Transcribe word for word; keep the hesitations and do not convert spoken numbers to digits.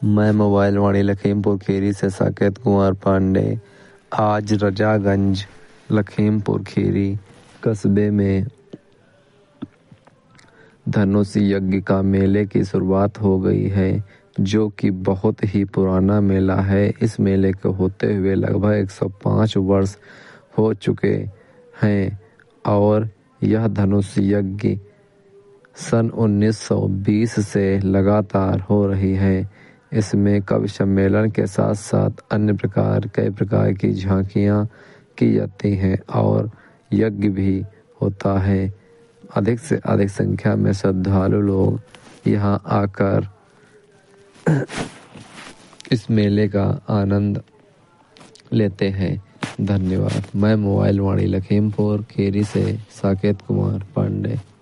मैं मोबाइल वाणी लखीमपुर खीरी से साकेत कुमार पांडे आज रजागंज लखीमपुर खीरी कस्बे में धनुष यज्ञ का मेले की शुरुआत हो गई है, जो कि बहुत ही पुराना मेला है। इस मेले को होते हुए लगभग एक सौ पाँच वर्ष हो चुके हैं और यह धनुष यज्ञ सन उन्नीस सौ बीस से लगातार हो रही है। इसमें कवि सम्मेलन के साथ साथ अन्य प्रकार कई प्रकार की झांकियाँ की जाती हैं और यज्ञ भी होता है। अधिक से अधिक संख्या में श्रद्धालु लोग यहाँ आकर इस मेले का आनंद लेते हैं। धन्यवाद। मैं मोबाइल वाणी लखीमपुर खीरी से साकेत कुमार पांडे।